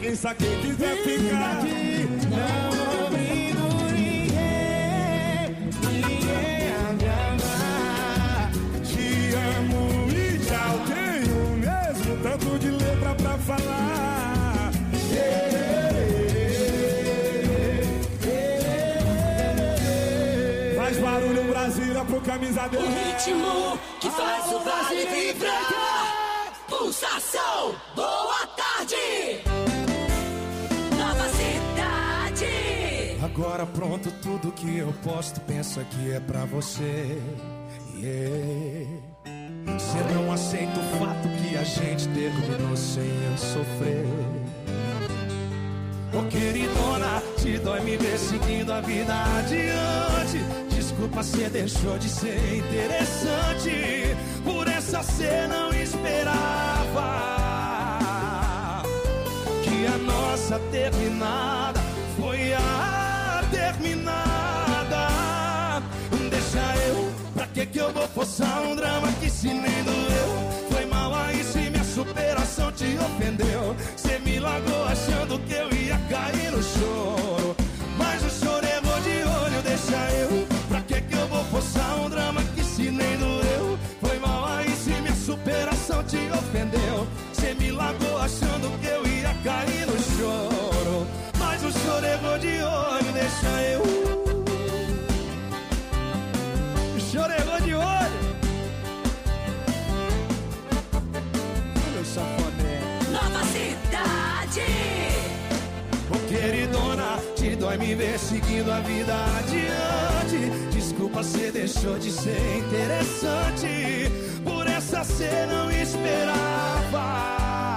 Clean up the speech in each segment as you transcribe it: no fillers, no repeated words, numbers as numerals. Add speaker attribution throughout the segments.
Speaker 1: Larissa, quem quiser ficar aqui,
Speaker 2: não obrigo ninguém a me amar.
Speaker 1: te amo e tchau. Tenho mesmo tanto de letra pra falar. Faz barulho Brasília pro camisa dele.
Speaker 3: O ritmo que faz o vale vibrar. Pulsação, boa tarde. Nova cidade.
Speaker 2: Agora pronto, tudo que eu posto pensa que é pra você. Você não aceita o fato que a gente terminou sem eu sofrer. Ô queridona, te dói me ver seguindo a vida adiante. Desculpa, cê deixou de ser interessante. Por essa cê não esperava que a nossa terminada foi a terminada. Deixa eu, pra que eu vou forçar um drama que se nem doeu? Foi mal aí se minha superação te ofendeu. Cê me largou achando que eu ia cair no choro, mas o choro errou de olho. Deixa eu, pra que eu vou forçar um drama que se nem doeu? Foi mal aí se minha superação te ofendeu. Cê me largou achando que eu ia cair no choro, mas o choro errou de olho. Deixa eu, o choro errou de olho. Meu safoné.
Speaker 3: Nova cidade.
Speaker 2: Ô queridona, te dói me ver seguindo a vida adiante. Desculpa, cê deixou de ser interessante. Por essa cê não esperava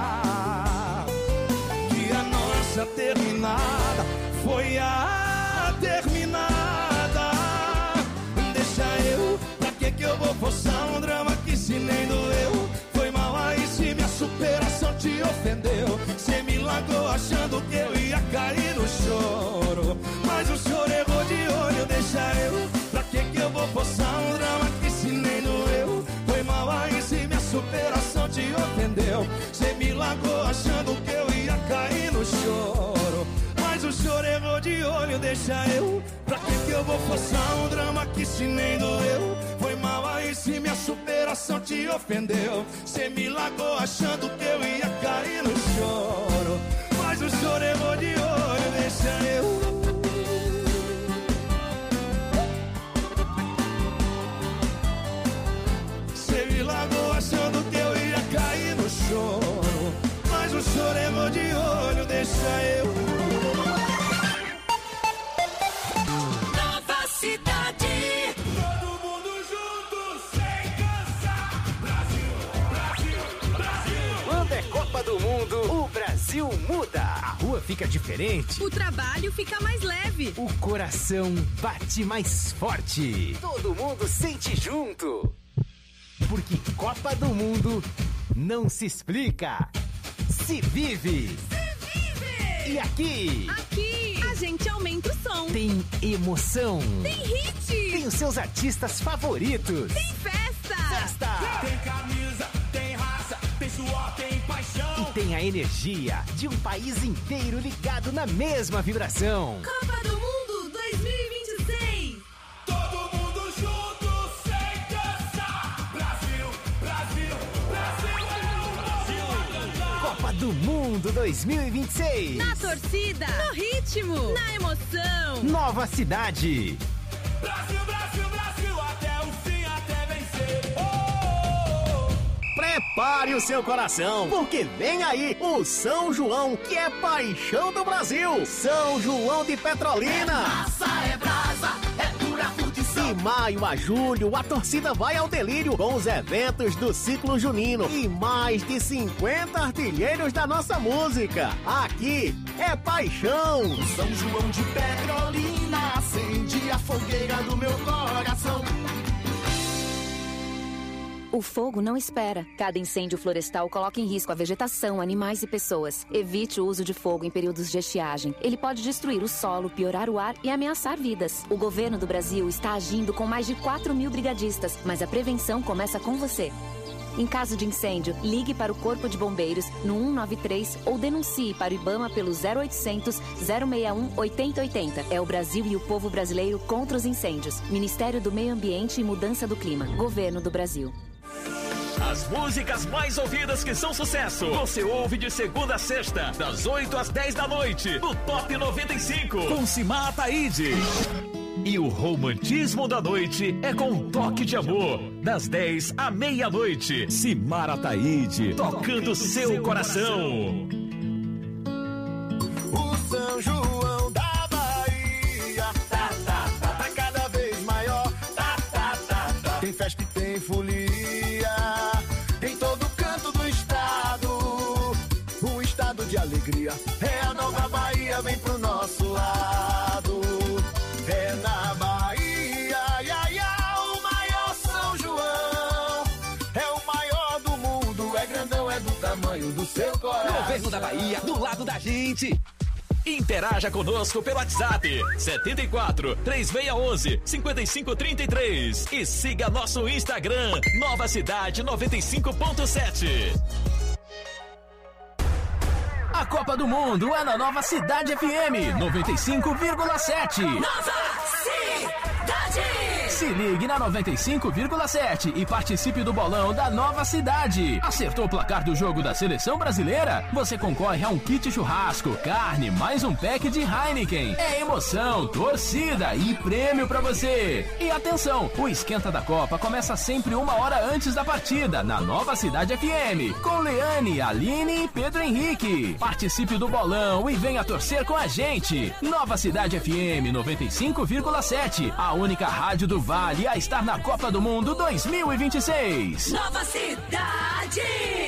Speaker 2: que a nossa terminada foi a terminada. Deixa eu, pra que eu vou forçar um drama que se nem doeu? Foi mal aí se minha superação te ofendeu. Cê me largou achando que eu ia cair no choro, mas o choro errou de olho. Deixa eu, pra que eu vou forçar um drama que se nem doeu? Foi mal aí se minha superação te ofendeu. Cê me largou achando que eu ia cair no choro, mas o choro errou de olho. Deixa eu, pra que eu vou forçar um drama que se nem doeu? Foi mal aí se minha superação te ofendeu. Cê me largou achando que eu ia cair no choro, mas o choro errou de olho. Deixa eu, cê me largou achando que eu ia cair no choro, mas o choro errou de olho. Deixa eu.
Speaker 3: Nova cidade.
Speaker 1: Todo mundo junto, sem cansar. Brasil, Brasil, Brasil.
Speaker 4: Quando é Copa do Mundo, o Brasil muda. A rua fica diferente.
Speaker 5: O trabalho fica mais leve.
Speaker 4: O coração bate mais forte. Todo mundo sente junto. Porque Copa do Mundo não se explica, se vive.
Speaker 5: Se vive!
Speaker 4: E aqui
Speaker 5: a gente aumenta o som.
Speaker 4: tem emoção.
Speaker 5: Tem hit.
Speaker 4: Tem os seus artistas favoritos.
Speaker 5: Tem festa.
Speaker 4: Festa!
Speaker 1: Tem camisa, tem raça, tem suor, tem paixão.
Speaker 4: E tem a energia de um país inteiro ligado na mesma vibração.
Speaker 5: Copa do Mundo 2026.
Speaker 1: Todo mundo junto, sem cansar. Brasil, Brasil, Brasil, Brasil a cantar.
Speaker 4: Copa do Mundo 2026.
Speaker 5: Na torcida. No ritmo. Na emoção.
Speaker 4: Nova cidade.
Speaker 1: Brasil, Brasil, Brasil, até o fim, até vencer. Oh!
Speaker 4: Prepare o seu coração, porque vem aí o São João, que é paixão do Brasil. São João de Petrolina.
Speaker 3: Massa é brasa, é pura curtição.
Speaker 4: De maio a julho, a torcida vai ao delírio com os eventos do ciclo junino e mais de 50 artilheiros da nossa música. Aqui é paixão.
Speaker 2: São João de Petrolina acende a fogueira do meu coração.
Speaker 6: O fogo não espera. Cada incêndio florestal coloca em risco a vegetação, animais e pessoas. Evite o uso de fogo em períodos de estiagem. Ele pode destruir o solo, piorar o ar e ameaçar vidas. O governo do Brasil está agindo com mais de 4.000 brigadistas, mas a prevenção começa com você. Em caso de incêndio, ligue para o Corpo de Bombeiros no 193 ou denuncie para o IBAMA pelo 0800 061 8080. É o Brasil e o povo brasileiro contra os incêndios. Ministério do Meio Ambiente e Mudança do Clima. Governo do Brasil.
Speaker 7: As músicas mais ouvidas que são sucesso, você ouve de segunda a sexta, das 8 às 10 da noite, no Top 95, com Simar Ataíde. E o romantismo da noite é com um toque de amor, das 10 à meia-noite. Simar Ataíde, tocando seu coração.
Speaker 2: O São João da Bahia tá cada vez maior. Tem festa e tem folia em todo canto do estado. Um estado de alegria. É a nova Bahia, vem pro nosso lado. É na Bahia, o maior São João. É o maior do mundo, é grandão, é do tamanho do seu coração.
Speaker 7: Governo da Bahia, do lado da gente. Interaja conosco pelo WhatsApp 74 3611 5533 e siga nosso Instagram Nova Cidade 95.7. A Copa do Mundo é na Nova Cidade FM 95,7.
Speaker 3: Nova Cidade!
Speaker 7: Se ligue na 95,7 e participe do bolão da Nova Cidade. Acertou o placar do jogo da Seleção Brasileira? Você concorre a um kit churrasco, carne, mais um pack de Heineken. É emoção, torcida e prêmio pra você. E atenção, o Esquenta da Copa começa sempre 1 hora antes da partida, na Nova Cidade FM, com Leane, Aline e Pedro Henrique. Participe do bolão e venha torcer com a gente. Nova Cidade FM 95,7, a única rádio do Vale a estar na Copa do Mundo 2026.
Speaker 3: Nova Cidade!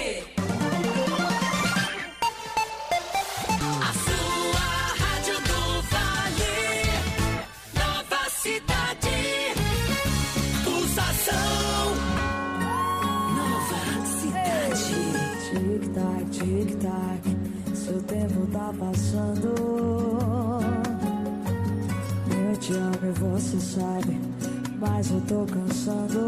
Speaker 3: A sua rádio do Vale. Nova Cidade. Pulsação. Nova Cidade.
Speaker 8: Tic-tac, tic-tac, seu tempo tá passando. Eu te amo e você sabe, mas eu tô cansando.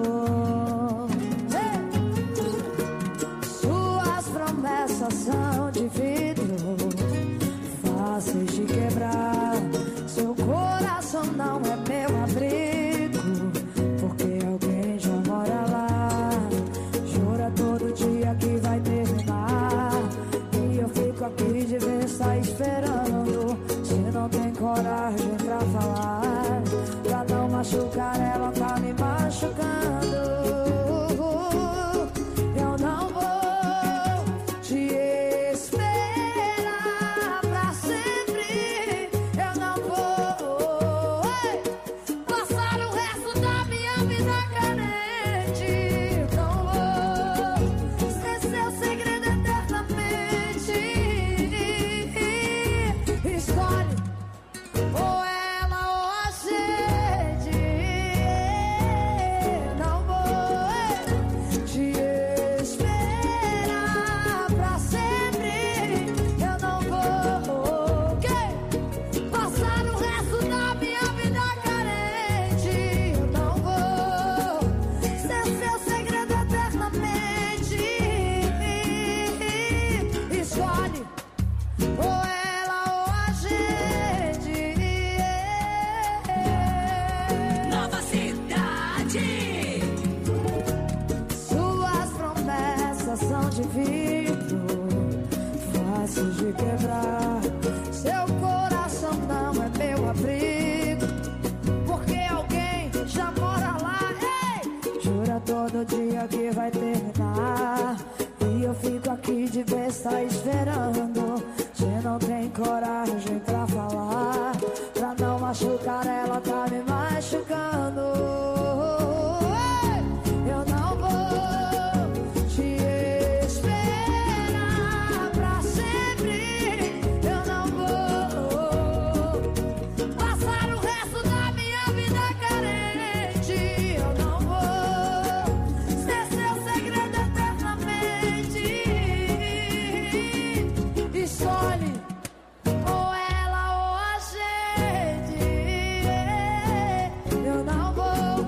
Speaker 8: Suas promessas são de vidro, fáceis de quebrar. Seu coração não é meu abrigo, porque alguém já mora lá. Jura todo dia que vai terminar, e eu fico aqui de vista esperando. Se não tem coragem pra falar, pra não machucar ela, tá me machucando. Eu não vou te esperar pra sempre. Eu não vou passar o resto da minha vida carente. Eu não vou ser seu segredo eternamente. Escolhe ou ela ou a gente. Não vou te esperar pra sempre. Eu não vou passar o resto da minha vida carente. Eu não vou ser seu segredo eternamente. Escolhe ou ela ou a gente.
Speaker 3: Nova Cidade.
Speaker 8: Suas promessas são de vidro, fáceis de quebrar. Seu coração não é meu abrigo, porque alguém já mora lá. Ei! Jura todo dia que vai terminar, e eu fico aqui de besta esperando. Você não tem coragem pra falar, pra não machucar ela, tá me machucando. Eu não vou te esperar pra sempre. Eu não vou passar o resto da minha vida carente. Eu não vou ser seu segredo eternamente. Escolhe ou ela ou a gente. Eu não vou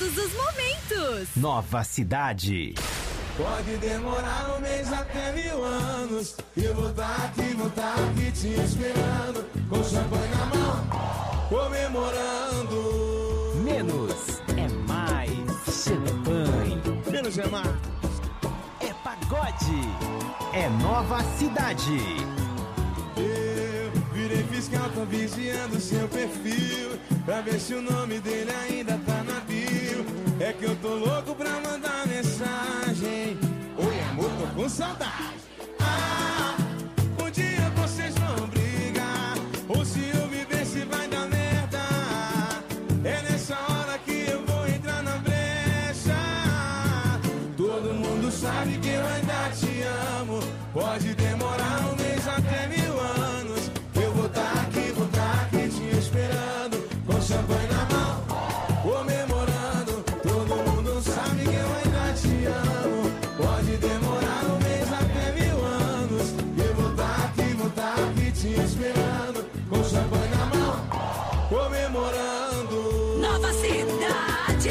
Speaker 5: todos os momentos.
Speaker 4: Nova Cidade.
Speaker 2: Pode demorar um mês até 1000 anos. Eu vou estar aqui te esperando, com champanhe na mão, comemorando.
Speaker 4: Menos é mais champanhe.
Speaker 2: Menos é mais.
Speaker 4: É pagode. É Nova Cidade.
Speaker 2: Eu virei fiscal, tô vigiando seu perfil, pra ver se o nome dele ainda tá na bio. É que eu tô louco pra mandar mensagem. Oi amor, tô com saudade. Ah, um dia vocês vão brigar, ou se eu me ver se vai dar merda. É nessa hora que eu vou entrar na brecha. Todo mundo sabe que eu ainda te amo. Pode demorar um mês até 1000 anos. Eu vou estar aqui te esperando, com champanhe na mão, comemorando. Todo mundo sabe que eu ainda te amo. Pode demorar um mês até 1000 anos. Eu vou estar aqui te esperando, com champanhe na mão, comemorando.
Speaker 3: Nova Cidade.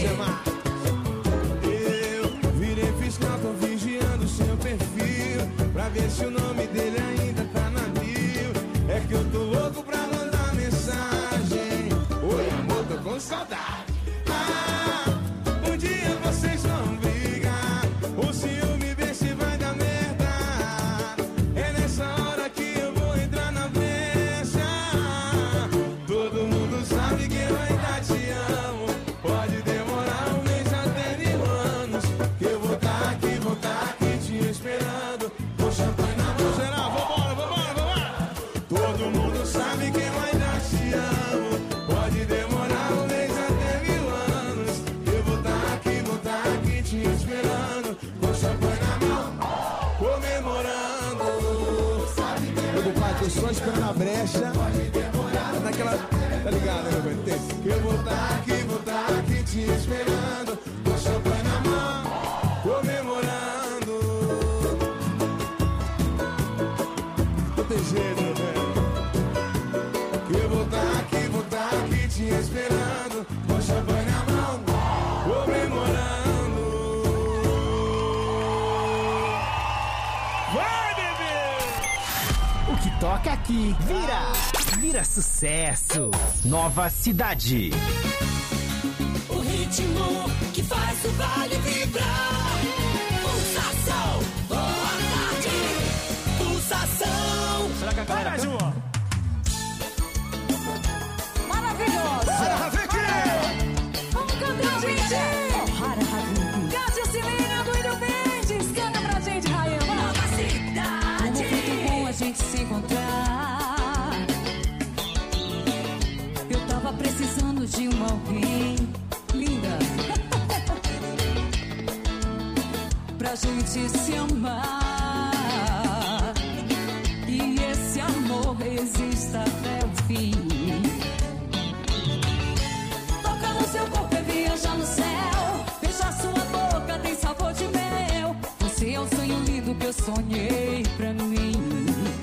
Speaker 2: Eu virei fiscal, tô vigiando seu perfil, pra ver se o nome dele ainda tá na bio. É que eu tô louco pra mandar mensagem. Oi amor, tô com saudade. Ah, um dia vocês vão brigar, ou se eu me ver se vai dar merda. É nessa hora que eu vou entrar na brecha. Todo mundo sabe que eu ainda te amo. Pode demorar um mês até 1000 anos. Que eu vou estar aqui te esperando, com champanhe na mão. Geral, vambora. Todo mundo sabe que eu ainda te amo. Pode demorar um mês até 1000 anos. Eu vou estar aqui te esperando, com champanhe na mão, comemorando. Meu compadre, tô só esperando a brecha. Naquela, tá ligado, né, meu velho? Que eu vou estar aqui te esperando, com champanhe na mão, comemorando. Não tem jeito, meu velho. Que eu vou estar aqui te esperando, com champanhe na mão, comemorando. Vai, bebê!
Speaker 4: O que toca aqui vira sucesso. Nova Cidade.
Speaker 3: O ritmo que faz o vale vibrar. Pulsação, boa tarde. Pulsação.
Speaker 2: Será que a galera
Speaker 1: Mais uma.
Speaker 8: Maravilhoso! Vamos cantar, gente! Cate esse lindo e do Mendes. Canta pra gente, Rainha.
Speaker 3: Nova Cidade.
Speaker 8: Muito bom a gente se encontrar. Eu tava precisando de um alguém linda pra gente se amar. E esse amor resista até o fim. Toca no seu corpo e viaja no céu. Beija sua boca, tem sabor de mel. Você é o sonho lindo que eu sonhei pra mim.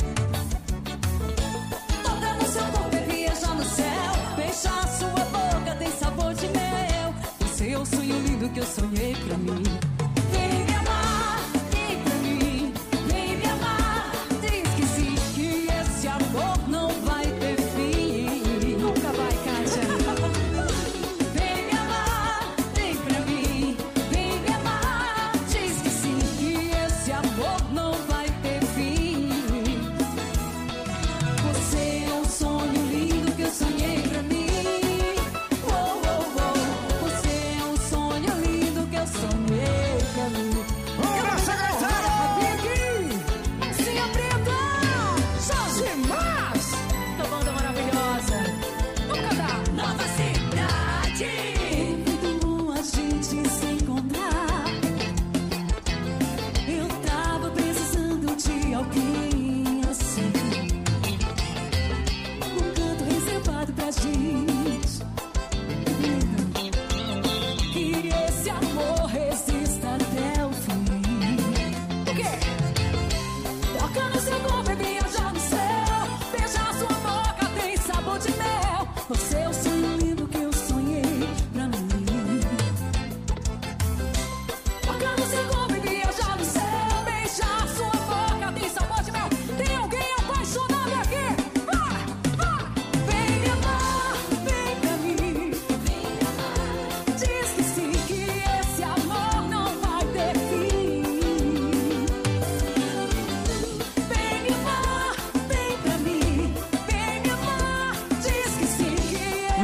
Speaker 8: Toca no seu corpo e viaja no céu. Beija sua boca, tem sabor de mel. Você é o sonho lindo que eu sonhei pra mim. Vem me amar, vem pra mim. Vem me amar, diz que sim, que esse amor não vai ter fim. Nunca vai, Kátia. Vem me amar, vem pra mim. Vem me amar, diz que sim, que esse amor não vai ter fim. Você é um sonho lindo que eu sonhei pra mim. Oh, oh, oh. Você é um sonho lindo que eu sonhei.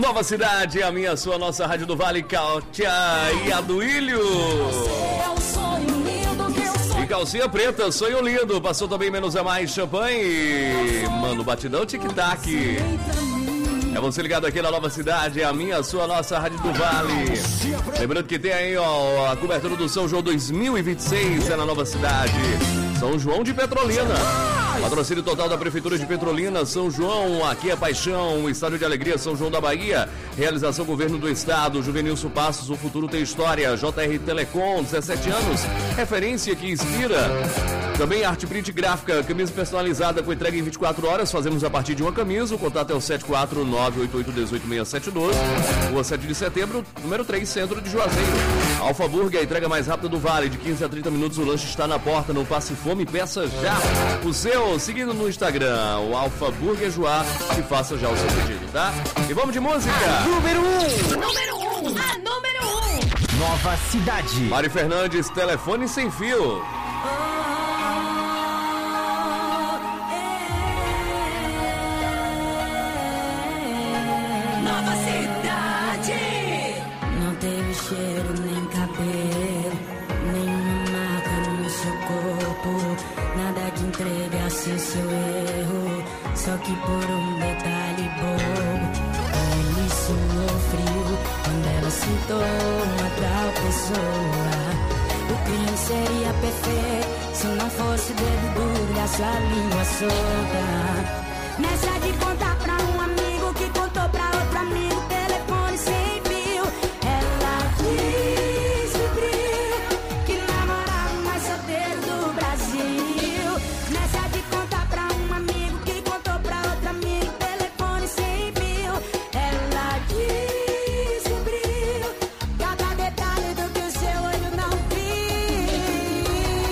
Speaker 9: Nova Cidade, a minha, a sua, a nossa Rádio do Vale, Cátia e a do Ilho. E calcinha preta, sonho lindo. Passou também Menos é Mais, champanhe. Mano, batidão, tic-tac. É você ligado aqui na Nova Cidade, a minha, a sua, a nossa Rádio do Vale. Lembrando que tem aí, ó, a cobertura do São João 2026 é na Nova Cidade. São João de Petrolina. Patrocínio total da Prefeitura de Petrolina. São João, aqui é paixão. Estádio de Alegria, São João da Bahia. Realização Governo do Estado. Juvenilson Passos, o futuro tem história. JR Telecom, 17 anos. Referência que inspira. Também Arte Print Gráfica, camisa personalizada com entrega em 24 horas. Fazemos a partir de uma camisa. O contato é o 74988186712. Rua 7 de setembro, número 3, Centro de Juazeiro. Alfa Burger, a entrega mais rápida do Vale. De 15 a 30 minutos o lanche está na porta. Não passe fome, peça já o seu. Seguindo no Instagram, o Alfa Burger Joá, e faça já o seu pedido, tá? E vamos de música!
Speaker 3: Número 1!
Speaker 5: A número 1!
Speaker 4: Nova Cidade.
Speaker 9: Mari Fernandes, telefone sem fio.
Speaker 3: Nova Cidade!
Speaker 8: Não teve cheiro nem cabelo, nenhuma marca no seu corpo, nada que entregasse seu erro, só que por um detalhe bobo. Ele suou frio quando ela citou uma tal pessoa. O crime seria perfeito se não fosse o dedo duro da sua língua solta. Nessa de contar pra um amigo que contou pra outro amigo, telefone sem fio. Ela descobriu que namorava o mais solteiro do Brasil. Nessa de contar pra um amigo que contou pra outro amigo, telefone sem fio. Ela descobriu cada detalhe do que o seu olho não viu.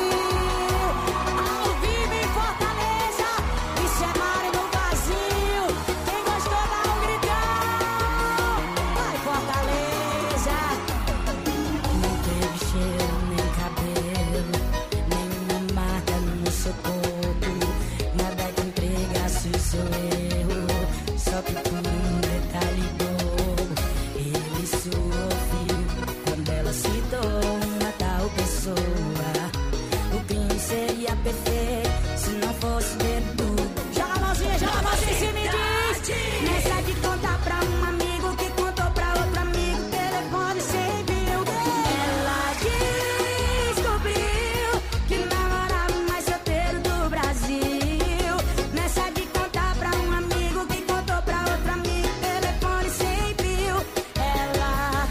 Speaker 8: Ao vivo em Fortaleza, isso é Mari no vazio. Quem gostou dá um gritão. Vai Fortaleza. Não teve cheiro nem cabelo, nenhuma marca no seu corpo, nada que entregasse o seu erro, só que por um detalhe bobo. Ele suou frio quando ela citou uma tal pessoa. O crime seria perfeito se não fosse dedo. Joga a mãozinha em cima e diz. Nessa de contar pra um amigo que contou pra outro amigo, telefone sem fio. Ela descobriu que namorava o mais solteiro do Brasil. Nessa de contar pra um amigo que contou pra outro amigo, telefone sem fio. Ela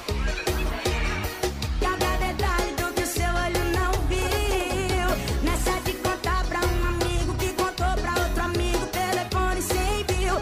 Speaker 8: cada detalhe do que o seu olho não viu. Nessa de contar pra um amigo que contou pra outro amigo, telefone sem fio.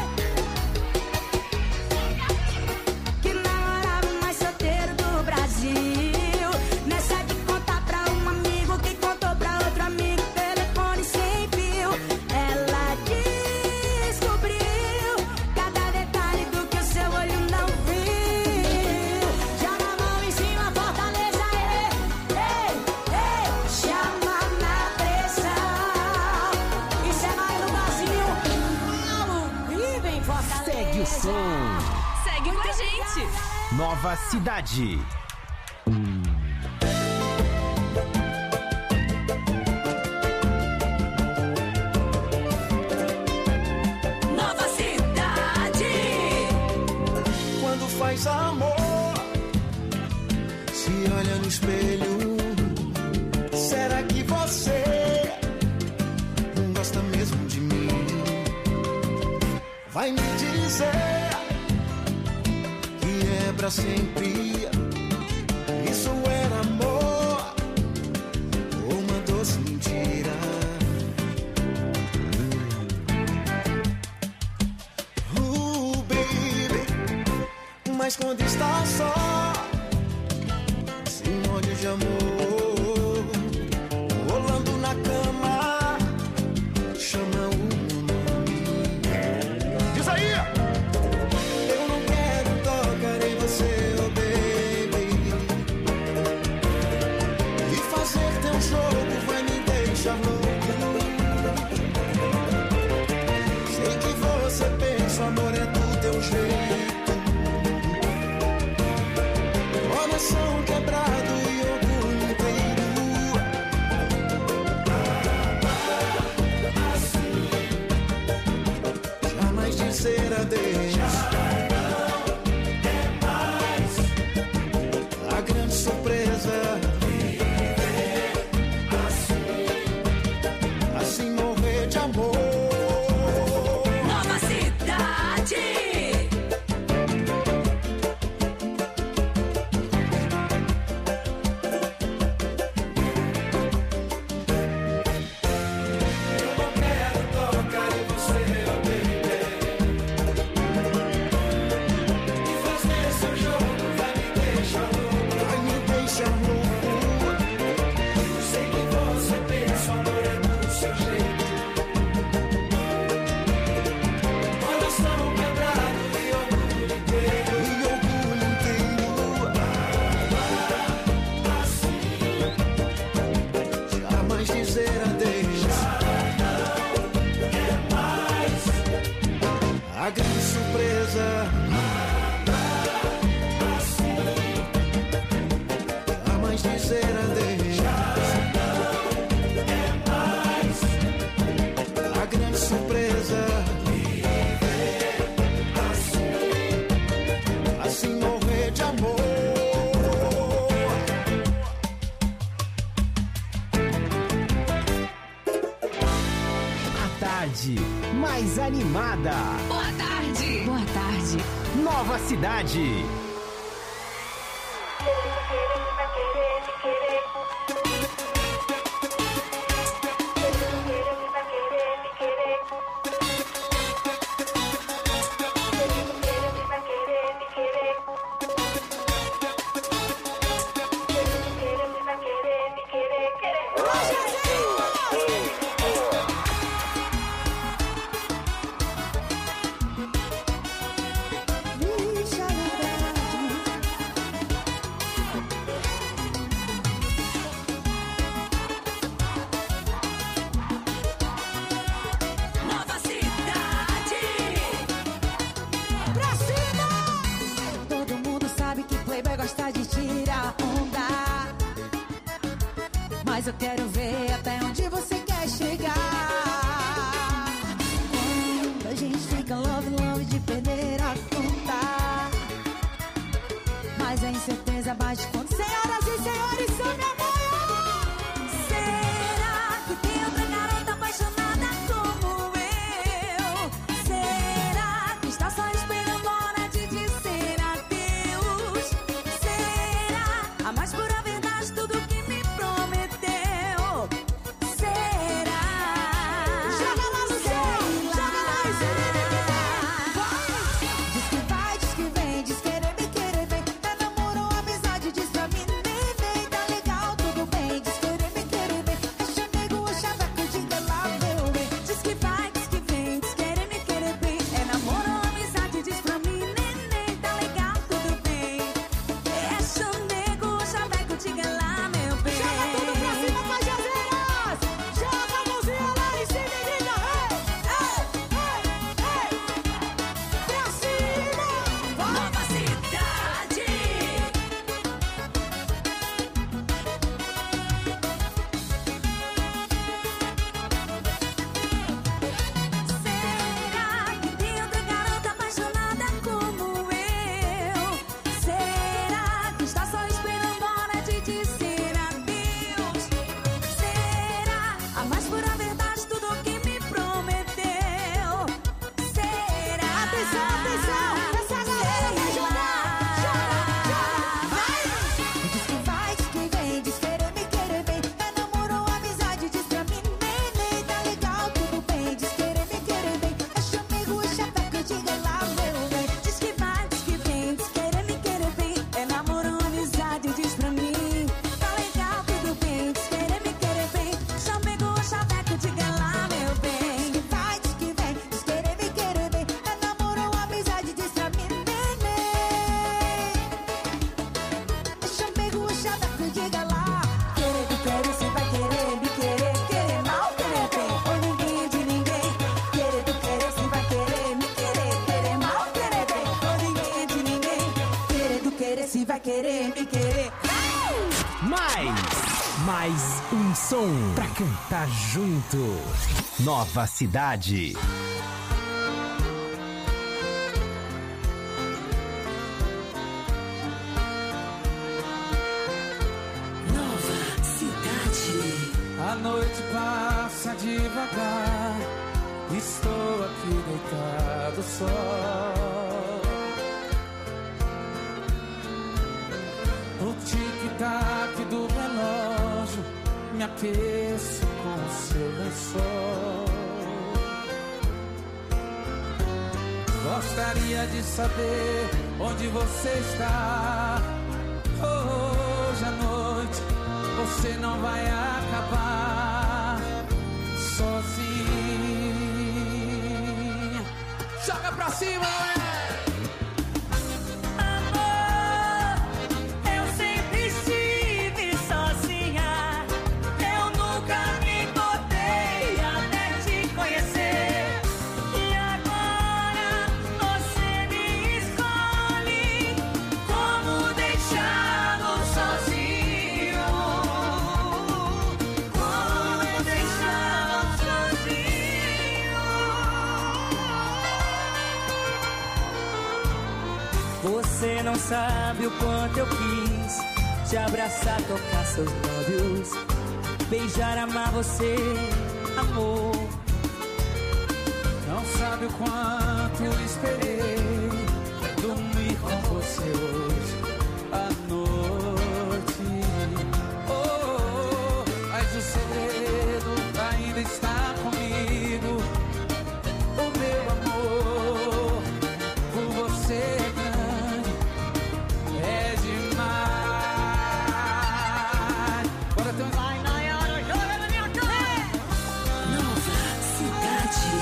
Speaker 8: Que namorava o mais solteiro do Brasil. Nessa de contar pra um amigo que contou pra outro amigo, telefone sem fio. Ela descobriu cada detalhe do que o seu olho não viu. Joga a mão em cima, Fortaleza, ei, chama na pressão. Isso é mais no vazio. Ao vivo em Fortaleza.
Speaker 4: Segue o som.
Speaker 5: Segue com a gente.
Speaker 4: Nova Cidade.
Speaker 3: Nova Cidade!
Speaker 2: Quando faz amor, se olha no espelho, será que você gosta mesmo de mim? Vai me dizer que é pra sempre. Isso era amor ou uma doce mentira? Baby, mas quando está só, sem molho de amor, rolando na cama, chama o meu nome. Diz aí! Eu não quero tocar em você, oh baby, e fazer teu jogo vai me deixar louco. Sei que você pensa, amor é do teu jeito. Coração quebrado e orgulho inteiro. Jamais dizer adeus. A grande surpresa. Assim morrer de amor.
Speaker 3: Nova Cidade.
Speaker 2: A grande surpresa. Jamais dizer adeus. A grande surpresa. Assim morrer de amor.
Speaker 4: A tarde mais animada.
Speaker 3: Boa tarde.
Speaker 5: Boa tarde.
Speaker 4: Nova Cidade.
Speaker 3: Nova Cidade.
Speaker 8: Pra cima! Todo mundo sabe que Playboy gosta de tirar onda. Mas eu quero ver até onde você quer chegar. Quando a gente fica love de perder a conta. Mas a incerteza bate quando senhoras e senhores são minha mãe.
Speaker 3: Será que tem outra garota apaixonada como eu? Será que está só esperando a hora de dizer adeus? Será a mais pura verdade tudo que me prometeu? Será?
Speaker 8: Joga lá no céu, joga lá em cima. Diz que vai, diz que vem, diz querer me querer, vem. É namoro ou amizade, diz pra mim, nem vem. Tá legal, tudo
Speaker 3: querer se vai querer me querer.
Speaker 4: Mais um som pra cantar junto. Nova Cidade.
Speaker 3: Nova Cidade.
Speaker 2: A noite passa devagar, estou aqui deitado só. O tic-tac do relógio me aqueço com o seu lençol. Gostaria de saber onde você está. Hoje à noite você não vai acabar sozinha. Joga pra cima, mulher!
Speaker 10: Você não sabe o quanto eu quis te abraçar, tocar seus lábios, beijar, amar você, amor.
Speaker 2: Não sabe o quanto eu esperei dormir com você hoje à noite. Oh, mas o segredo ainda está comigo. O meu amor por você é grande, é demais. Bora ter um...
Speaker 3: Nova Cidade.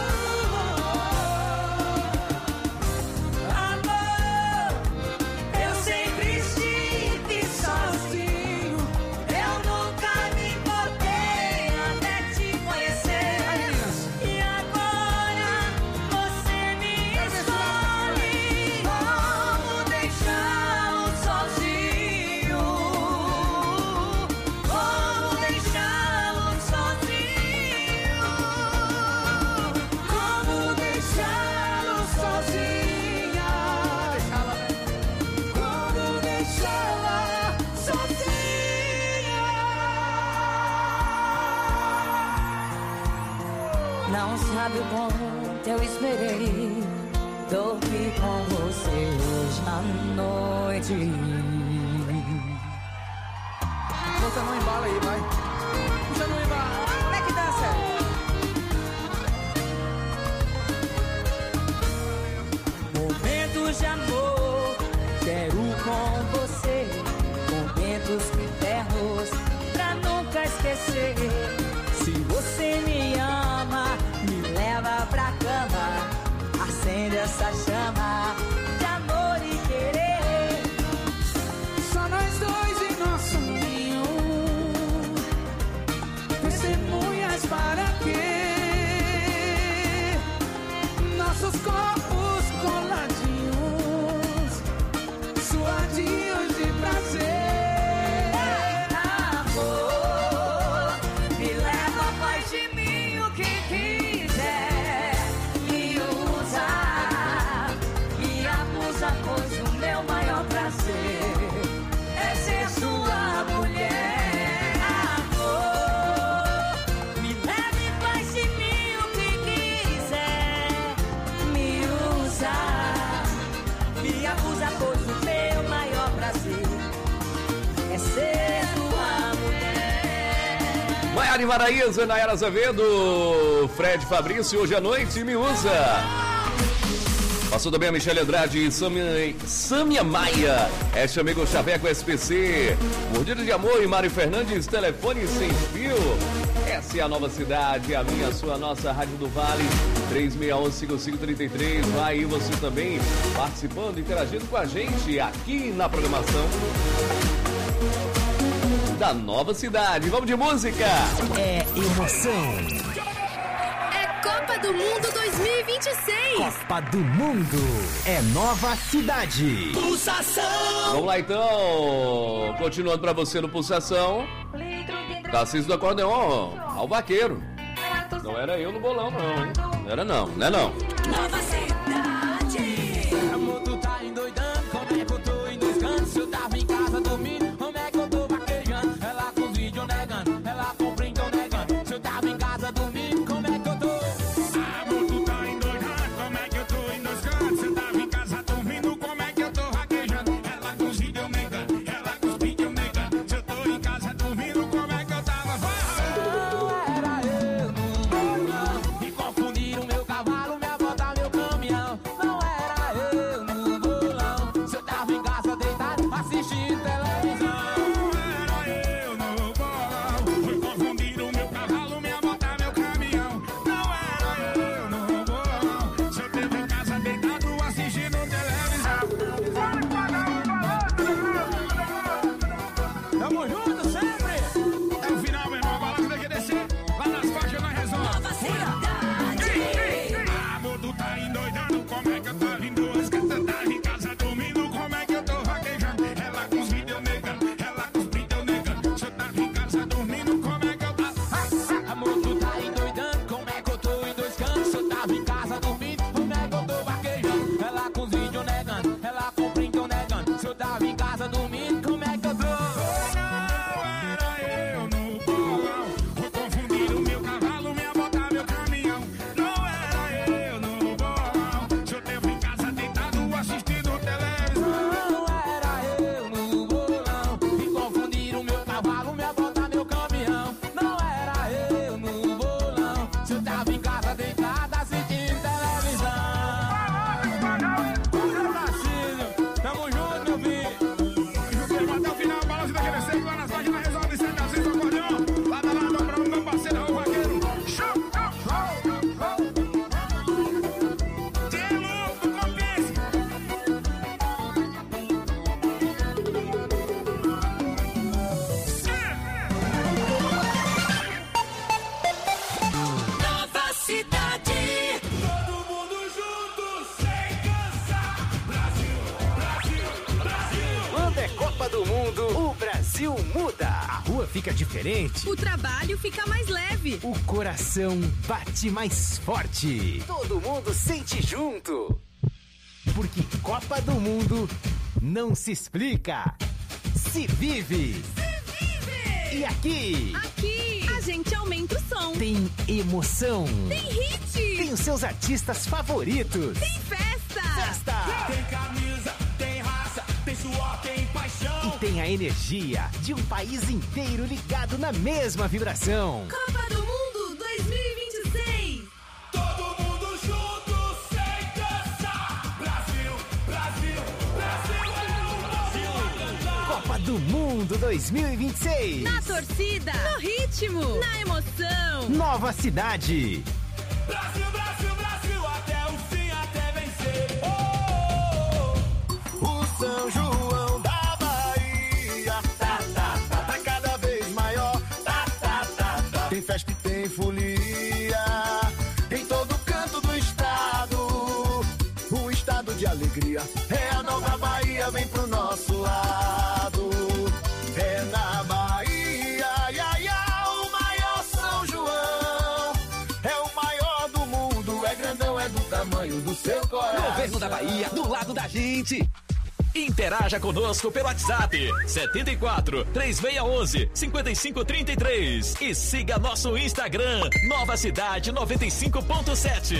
Speaker 10: Amor, eu sempre estive sozinho. Eu nunca me importei até te conhecer. E agora você me escolhe. Como deixá-lo sozinho? Como deixá-lo sozinho?
Speaker 2: Como deixá-lo sozinha? Como deixá-la sozinha?
Speaker 10: Não sabe o quanto eu esperei dormir com você hoje à noite.
Speaker 2: Puxa no embalo aí, vai. Puxa no embalo. Como é que dança?
Speaker 10: Momentos de amor, quero com você. Momentos internos, pra nunca esquecer. Se você me ama, me leva pra cama. Acende essa chama de amor e querer.
Speaker 2: Só nós dois em nosso ninho. Testemunhas para quê? Nossos corpos coladinhos, suadinhos de prazer.
Speaker 10: Amor, me leva, faz de mim o que quiser. Me usa, me abusa, pois o meu maior prazer é ser sua mulher. Amor, me leva e faz de mim o que quiser. Me usa, me abusa, pois o meu maior prazer é ser sua mulher.
Speaker 9: Maiara e Maraísa, Nayara Azevedo, Fred Fabrício, hoje à noite me usa. Passou também a Michele Andrade e Samia Maia. Este amigo Chaveco SPC. Mordida de Amor e Mário Fernandes, telefone sem fio. Essa é a Nova Cidade, a minha, a sua, a nossa Rádio do Vale, 3611-5533. Vai aí você também participando, interagindo com a gente aqui na programação da Nova Cidade. Vamos de música!
Speaker 4: É emoção.
Speaker 3: É
Speaker 5: Copa do Mundo 2026.
Speaker 4: Copa do Mundo é nova cidade.
Speaker 2: Pulsação.
Speaker 9: Vamos lá então. Continuando pra você no Pulsação. Tarcísio do acordeon, ao vaqueiro. Não era eu no bolão, não, hein? Não era não, não é não.
Speaker 3: Nova cidade.
Speaker 10: Amor, tu tá endoidando, como é que eu tô em dois cantos? Eu tava em casa dormindo, como é que eu tô vaquejando? Ela com vídeo negando, ela com print negando. Se eu tava em casa dormindo, como é que eu tô?
Speaker 1: Amor, tu tá endoidando, como é que eu tô em dois cantos? Você tava em casa dormindo, como é que eu tô vaquejando? Ela com os vídeos negando, ela com os vídeos negando. Se eu tô em casa dormindo, como é que eu tava
Speaker 10: Não era eu no bolão, me confundiram meu cavalo, minha bota, meu caminhão. Não era eu no bolão, se eu tava em casa deitado assistindo televisão.
Speaker 1: Não era eu no bolão, foi confundir o meu cavalo, minha moto, meu caminhão. Não era eu no bolão, se eu teve em casa deitado assistindo televisão.
Speaker 10: Tamo junto sempre.
Speaker 1: É o final, meu irmão, a balança tem que descer. Lá nas faixas nós resolve.
Speaker 3: Nova cidade.
Speaker 1: Amor, tu tá endoidando, como é que eu tô em duas cantas? Você tava em casa dormindo, como é que eu tô vaquejando? Ela com os vídeos negando, ela com os vídeos negando. Se eu tava em casa dormindo, como é que eu tava?
Speaker 10: Amor, tu tá endoidando, como é que eu tô em dois cantos? Eu tava em casa dormindo, como é que eu tô vaquejando? Ela com os vídeos negando, ela com print negando. Se eu tava em casa dormindo, como é que eu tô?
Speaker 1: Não era eu no bolão, vou confundir o meu cavalo, minha bota, meu caminhão. Não era eu no bolão, se eu teve em casa deitado assistindo televisão.
Speaker 10: Não era eu no bolão, me confundiram meu cavalo, minha bota, meu caminhão. Não era eu no bolão, se eu tava em casa deitada assistindo televisão. Tarcísio, tamo junto, meu filho.
Speaker 1: Até o final, a balança tem que descer. Lá nas faixas nós resolve ser Tarcísio do acordeon. Lado a lado, pra meu parceiro, o vaqueiro. Show, show, show. Tem louco, compense.
Speaker 3: Nova cidade.
Speaker 1: Todo mundo junto, sem cansar. Brasil, Brasil, Brasil.
Speaker 4: Quando é Copa do Mundo, o Brasil muda. A rua fica diferente.
Speaker 5: O trabalho fica mais leve.
Speaker 4: O coração bate mais forte. Todo mundo sente junto. Porque Copa do Mundo não se explica, se vive. E aqui
Speaker 5: Aqui, a gente aumenta o som.
Speaker 4: tem emoção.
Speaker 5: Tem hit.
Speaker 4: Tem os seus artistas favoritos.
Speaker 5: Tem festa.
Speaker 4: Festa!
Speaker 1: Tem camisa, tem raça, tem suor, tem paixão.
Speaker 4: E tem a energia de um país inteiro ligado na mesma vibração.
Speaker 5: Copa do Mundo 2026.
Speaker 1: Todo mundo junto, sem cansar. Brasil, Brasil, Brasil é o Brasil a cantar.
Speaker 4: Copa do Mundo 2026.
Speaker 5: Na torcida, no ritmo, na emoção.
Speaker 4: Nova cidade.
Speaker 1: Brasil, Brasil, Brasil, até o fim, até vencer.
Speaker 2: O São João da Bahia tá cada vez maior. Tem festa e tem folia em todo canto do estado. Um estado de alegria. É a nova Bahia, vem pro nosso lado. É na Bahia, ia, ia, o maior São João. É o maior do mundo, é grandão, é do tamanho do seu coração.
Speaker 7: Governo da Bahia, do lado da gente. Interaja conosco pelo WhatsApp 74 3611 5533 e siga nosso Instagram Nova Cidade 95.7.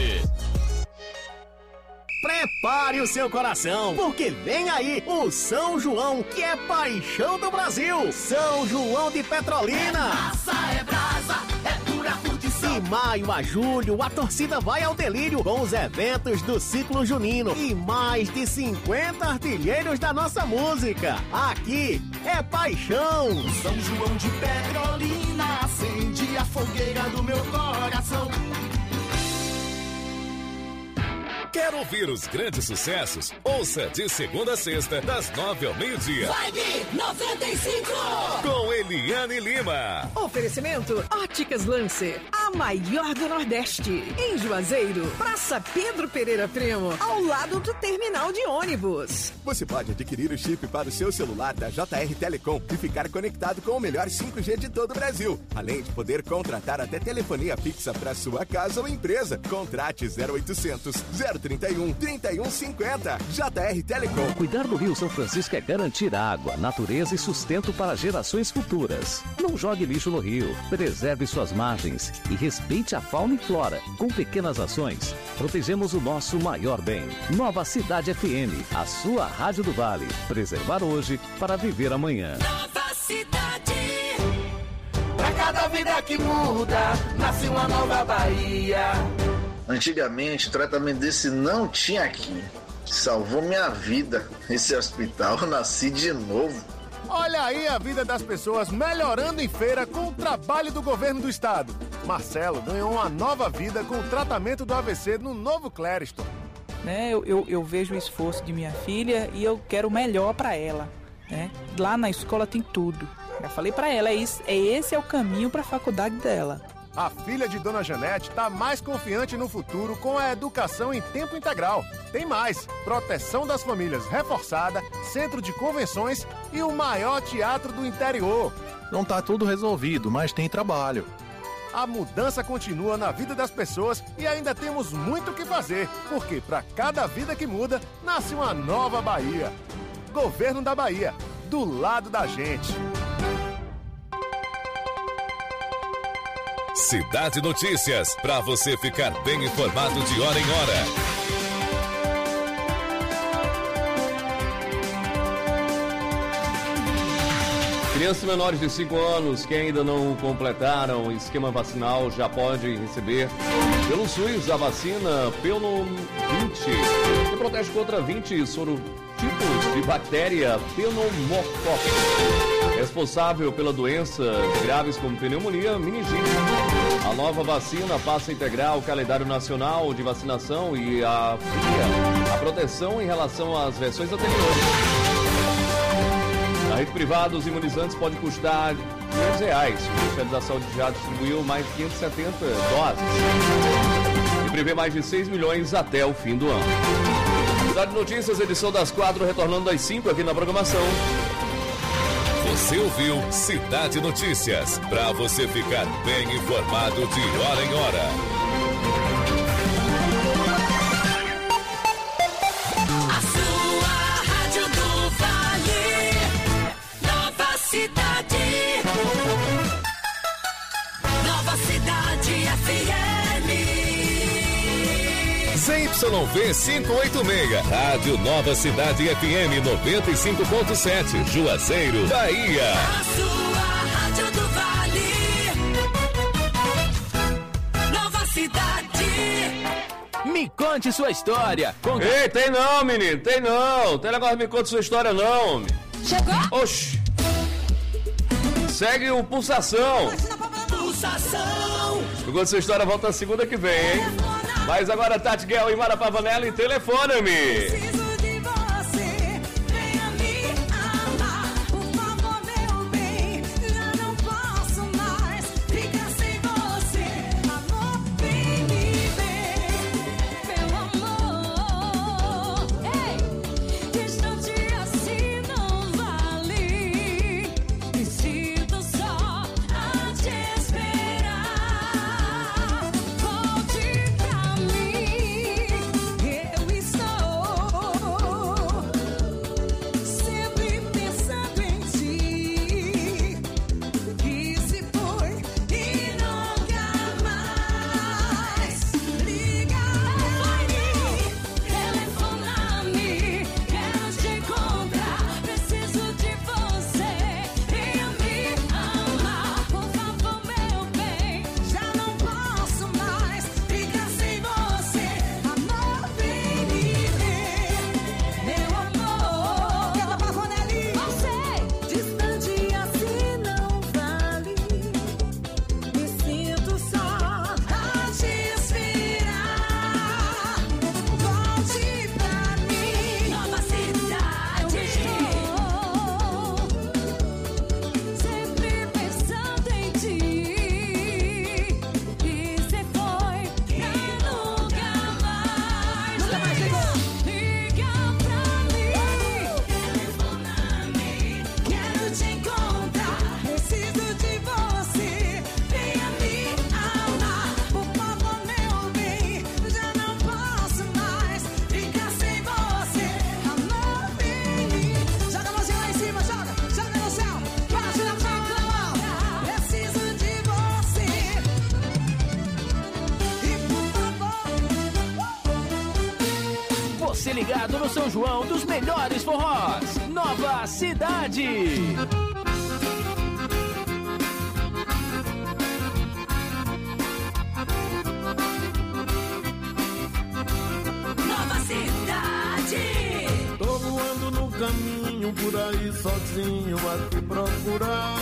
Speaker 11: Prepare o seu coração, porque vem aí o São João, que é paixão do Brasil. São João de Petrolina.
Speaker 2: É brasa, é pura curtição.
Speaker 11: De maio a julho, a torcida vai ao delírio com os eventos do ciclo junino e mais de 50 artilheiros da nossa música. Aqui é paixão.
Speaker 2: São João de Petrolina acende a fogueira do meu coração.
Speaker 12: Quer ouvir os grandes sucessos? Ouça de segunda a sexta, das 9 ao meio-dia.
Speaker 3: Vibe 95.
Speaker 12: Com Eliane Lima.
Speaker 13: Oferecimento Óticas Lancer. A maior do Nordeste. Em Juazeiro, Praça Pedro Pereira Primo, ao lado do terminal de ônibus.
Speaker 14: Você pode adquirir o chip para o seu celular da JR Telecom e ficar conectado com o melhor 5G de todo o Brasil. Além de poder contratar até telefonia fixa para sua casa ou empresa. Contrate 0800 031 3150. JR Telecom.
Speaker 15: Cuidar do Rio São Francisco é garantir água, natureza e sustento para gerações futuras. Não jogue lixo no rio, preserve suas margens e respeite a fauna e flora. Com pequenas ações, protegemos o nosso maior bem. Nova Cidade FM, a sua rádio do Vale. Preservar hoje para viver amanhã.
Speaker 10: Nova Cidade. Pra cada vida que muda, nasce uma nova Bahia.
Speaker 16: Antigamente, o tratamento desse não tinha aqui. Salvou minha vida. Esse hospital, eu nasci de novo.
Speaker 17: Olha aí a vida das pessoas melhorando em feira com o trabalho do governo do estado. Marcelo ganhou uma nova vida com o tratamento do AVC no Novo Clériston.
Speaker 18: Eu vejo o esforço de minha filha e eu quero o melhor para ela. Né? Lá na escola tem tudo. Já falei para ela, esse é o caminho para a faculdade dela.
Speaker 17: A filha de Dona Janete está mais confiante no futuro com a educação em tempo integral. Tem mais, proteção das famílias reforçada, centro de convenções e o maior teatro do interior.
Speaker 19: Não está tudo resolvido, mas tem trabalho.
Speaker 17: A mudança continua na vida das pessoas e ainda temos muito o que fazer, porque para cada vida que muda, nasce uma nova Bahia. Governo da Bahia, do lado da gente.
Speaker 12: Cidade Notícias, para você ficar bem informado de hora em hora.
Speaker 9: Crianças menores de 5 anos que ainda não completaram o esquema vacinal já podem receber pelo SUS a vacina Pneumo 20, que protege contra 20 sorotipos de bactéria pneumococcus, responsável pela doenças graves como pneumonia, meningite. A nova vacina passa a integrar o calendário nacional de vacinação e a proteção em relação às versões anteriores. Na rede privada, os imunizantes podem custar R$ 500. O Ministério da Saúde já distribuiu mais de 570 doses e prevê mais de 6 milhões até o fim do ano. Cidade Notícias, edição das 4, retornando às 5 aqui na programação.
Speaker 12: Você ouviu Cidade Notícias, para você ficar bem informado de hora em hora.
Speaker 10: Nova Cidade FM.
Speaker 12: ZYV 586, Rádio Nova Cidade FM 95.7, Juazeiro, Bahia.
Speaker 10: A sua Rádio do Vale. Nova Cidade.
Speaker 7: Me conte sua história.
Speaker 9: Ei, tem não, menino, tem não. Tem negócio de me conte sua história não, homem.
Speaker 10: Chegou?
Speaker 9: Oxi. Segue o Pulsação.
Speaker 10: Pulsação.
Speaker 9: Me conte sua história, volta segunda que vem, hein? Mas agora, Tati Guel e Mara Pavanelli, telefona-me.
Speaker 10: Eu estou
Speaker 7: ligado no São João dos melhores forrós. Nova Cidade.
Speaker 3: Nova Cidade.
Speaker 20: Tô voando no caminho por aí sozinho a te procurar.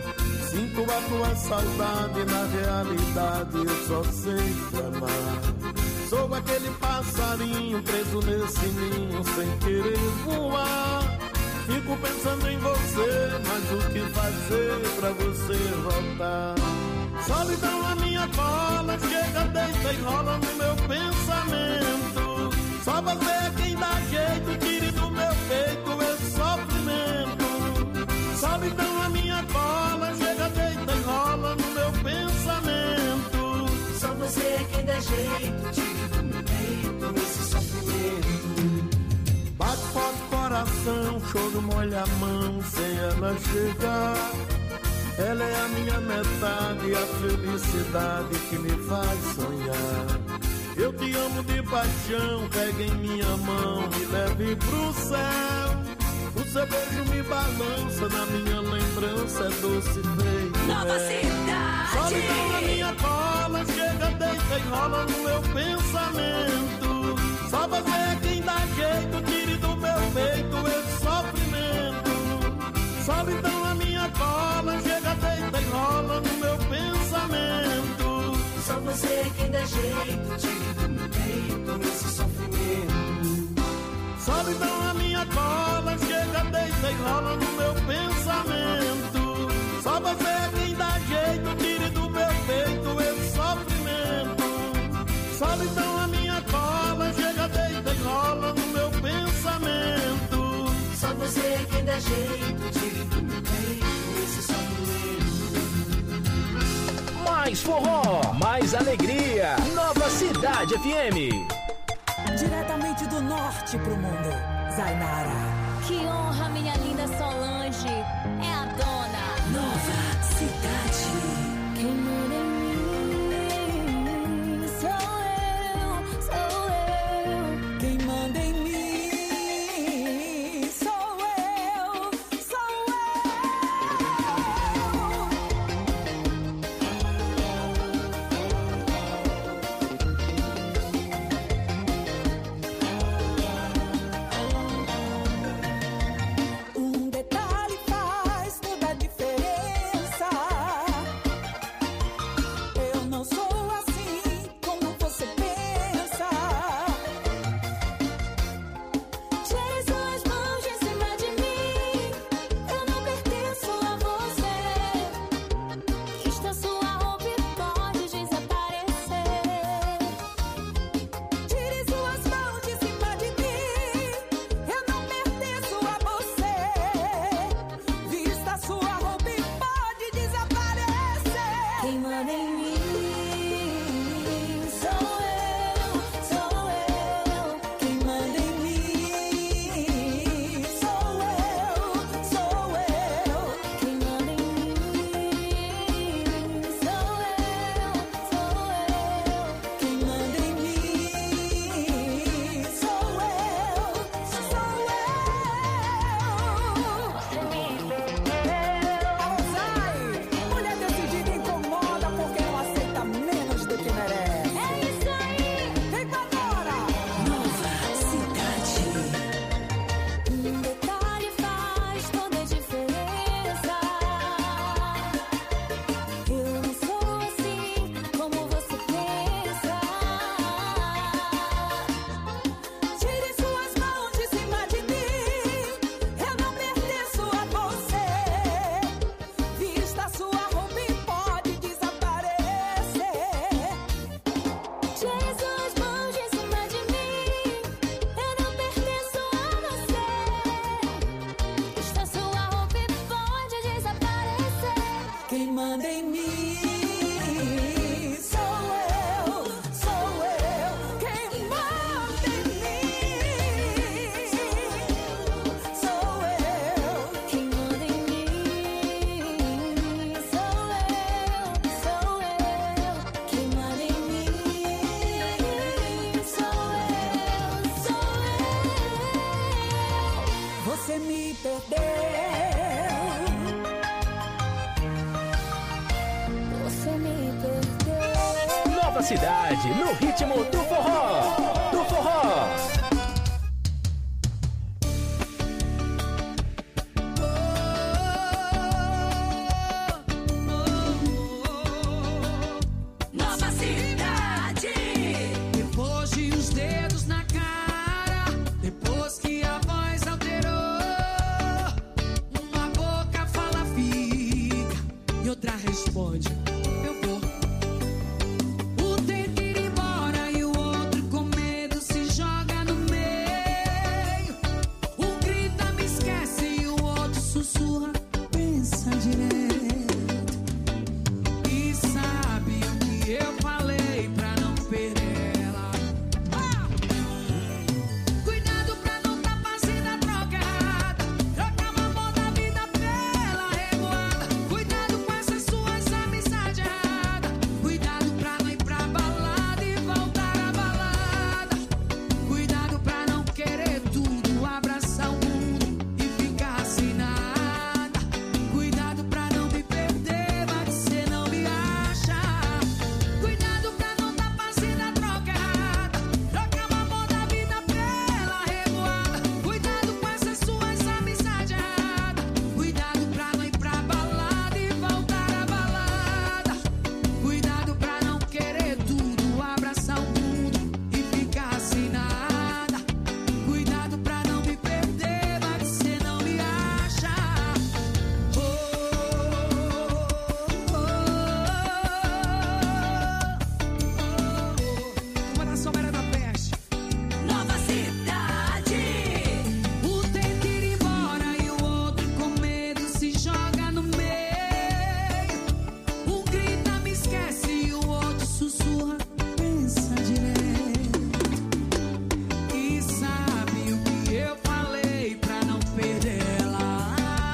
Speaker 20: Sinto a tua saudade, na realidade eu só sei te amar. Sou aquele passarinho preso nesse ninho sem querer voar. Fico pensando em você, mas o que fazer pra você voltar? Solidão a minha bola, chega, deita e rola no meu pensamento. Só você é quem dá jeito, tire do meu peito esse sofrimento. Solidão a minha bola, chega, deita e rola no meu pensamento.
Speaker 3: Só você é quem dá jeito, tire do meu peito esse sofrimento.
Speaker 20: Bate forte o coração, choro molha a mão sem ela chegar. Ela é a minha metade, a felicidade que me faz sonhar. Eu te amo de paixão, pega em minha mão, me leve pro céu. O seu beijo me balança, na minha lembrança é doce feito.
Speaker 3: Nova Cidade.
Speaker 20: Solidão na minha bola, chega, deita e rola no meu pensamento. Só você é quem dá jeito, tire do meu peito esse sofrimento. Solidão na minha bola, chega, deita e rola no meu pensamento.
Speaker 3: Só você é quem dá jeito, tire do meu peito esse sofrimento.
Speaker 20: Solidão na minha bola, chega, deita e rola no meu pensamento. Só você é quem dá jeito, tire do meu peito esse sofrimento. Solidão na minha bola, chega, deita e rola no meu pensamento.
Speaker 3: Só você é quem dá jeito, tire do meu peito esse sofrimento.
Speaker 7: Mais forró, mais alegria. Nova Cidade FM.
Speaker 13: Diretamente do norte pro mundo, Zainara.
Speaker 3: Que honra, minha linda Solange. É a dona. Nova Cidade. Quem manda em mim sou eu, sou eu.
Speaker 13: Quem manda em mim sou eu, sou
Speaker 3: Um detalhe faz
Speaker 7: Nova Cidade, no ritmo do forró. Do forró.
Speaker 3: Nova Cidade. Depois de uns dedos na cara, depois que a voz alterou, uma boca fala fica e outra responde eu vou. Um tenta ir embora e o outro com medo se joga no meio. Um grita me esquece e o outro sussurra pensa direto. E sabe o que eu falei pra não perder ela? Cuidado pra não tá fazendo a troca errada. Trocar o amor da vida pela revoada. Cuidado com essas suas amizades erradas. Cuidado pra não ir pra balada e voltar à balada. Cuidado pra não querer tudo, abraçar o mundo e ficar sem nada. Cuidado pra não me perder, mas cê não me acha. Cuidado pra não tá fazendo a troca errada. Trocar o amor da vida pela revoada. Cuidado com essas suas amizades erradas. Cuidado pra não ir pra balada e voltar à balada. Cuidado pra não querer tudo, abraçar o mundo e ficar sem nada. Cuidado pra não me perder, mas cê não me acha. Uma sombra da peste. Nova Cidade. Um tenta ir embora e o outro com medo se joga no meio. Um grita me esquece e o outro sussurra pensa direto. E sabe o que eu falei pra não perder ela?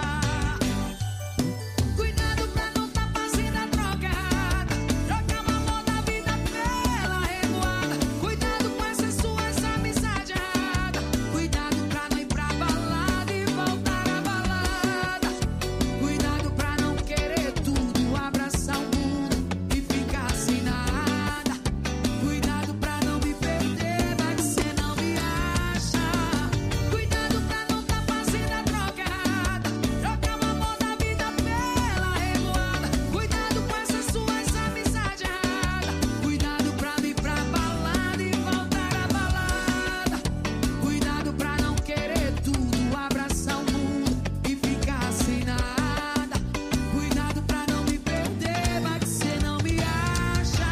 Speaker 3: Cuidado pra não tá fazendo a troca errada. Trocar o amor da vida pela revoada. Cuidado com essas suas amizades erradas. Cuidado pra não ir pra balada e voltar à balada. Cuidado pra não querer tudo, abraçar o mundo e ficar sem nada. Cuidado pra não me perder, mas cê não me acha. Cuidado pra não tá fazendo a troca errada. Trocar o amor da vida pela revoada. Cuidado com essas suas amizades erradas. Cuidado pra não ir pra balada e voltar à balada. Cuidado pra não querer tudo, abraçar o mundo e ficar sem nada. Cuidado pra não me perder, mas cê não me acha.